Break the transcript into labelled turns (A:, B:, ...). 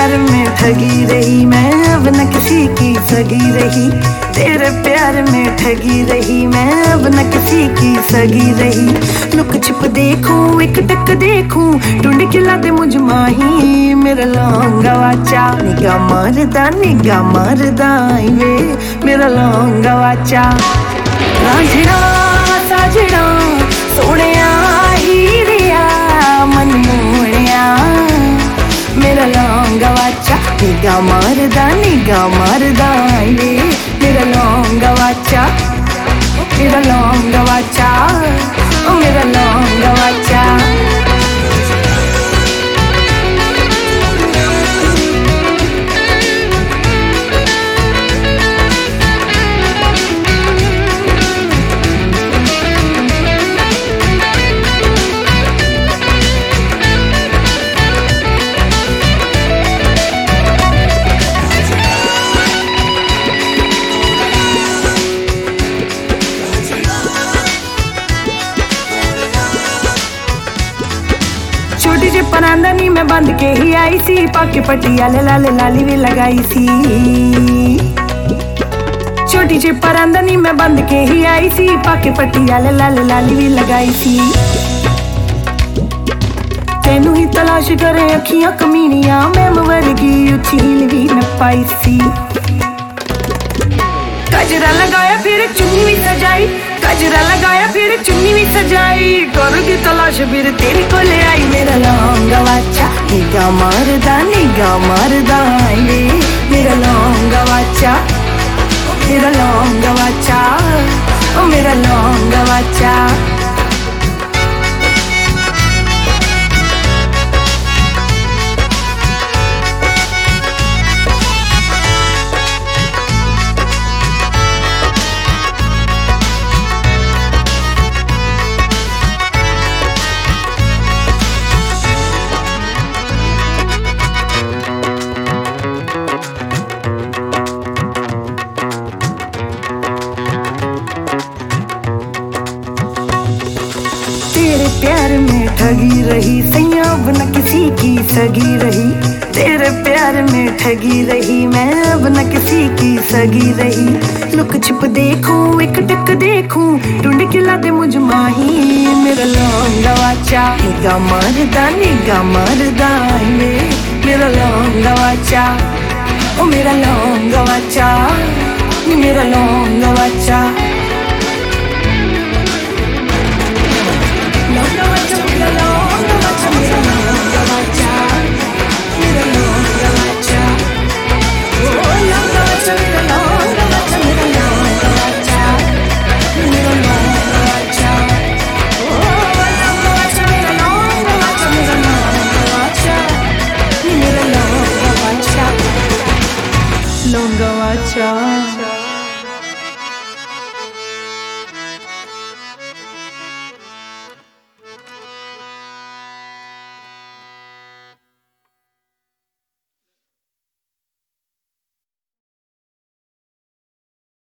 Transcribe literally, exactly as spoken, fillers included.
A: प्यार में ठगी रही मैं, अब न किसी की सगी रही। तेरे प्यार में ठगी रही मैं, अब न किसी की सगी रही। लुक छिप देखूं एक टक देखूं, ढूंढ के ला दे मुझ माही मेरा लौंगा वाचा। निगाह मारदा निगाह मारदा वे मेरा लौंगा वाचा। रांझड़ा साजड़ा सोहणिया हीरिया मन मोहणिया मेरा लौंगा वाचा। निगाह मारदा निगाह मारदा वे मेरा लौंगा वाचा, मेरा लौंगा वाचा, ओ मेरा लौंगा वाचा। छोटी जी परांदनी में बंद के ही आई सी, पाके पटियाले लाले लाली भी लगाई सी। छोटी जी परांदनी में बंद के ही आई सी, पाके पटियाले लाले लाली भी लगाई सी। तेनू ही तलाश करे अखियां कमीनियां, मैं वर्गी उठी हिल भी न पाई सी। गजरा लगाया फिर चुन्नी भी सजाई, गजरा लगाया फिर चुन्नी भी सजाई। करोगी तलाश फिर तेरे को ले आई मेरा लौंगा वाचा। निगाह मारदा निगाह मारदा वे मेरा लौंगा वाचा, मेरा लौंगा वाचा, ओ मेरा लौंगा वाचा। तेरे प्यार में ठगी रही सैया, अब न किसी की सगी रही। तेरे प्यार में ठगी रही मैं, अब न किसी की सगी रही। लुक छिप देखूं एक टक देखूं, ढूंढ के ला दे मुझ माही मेरा लौंगा वाचा। निगाह मारदा निगाह मारदा वे मेरा लौंगा वाचा, ओ मेरा लौंगा वाचा, मेरा लौंगा वाचा।